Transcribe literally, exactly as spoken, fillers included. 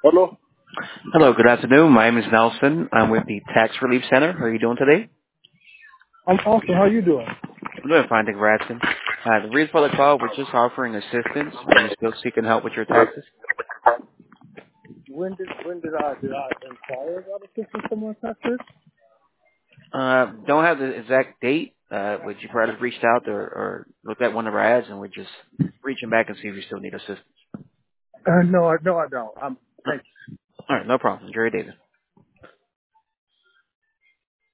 Hello. Hello, good afternoon. My name is Nelson. I'm with the Tax Relief Center. How are you doing today? I'm awesome. How you doing? I'm doing fine, thank you for asking. Uh, the reason for the call, we're just offering assistance. Are you still seeking help with your taxes? When did when did I did I inquire about assistance from my taxes? Uh, don't have the exact date. Uh, would you probably reached out or, or looked at one of our ads and we're just reaching back and see if you still need assistance? Uh, no, I no, I don't. I'm Uh, thank All right, no problem. Enjoy your day then.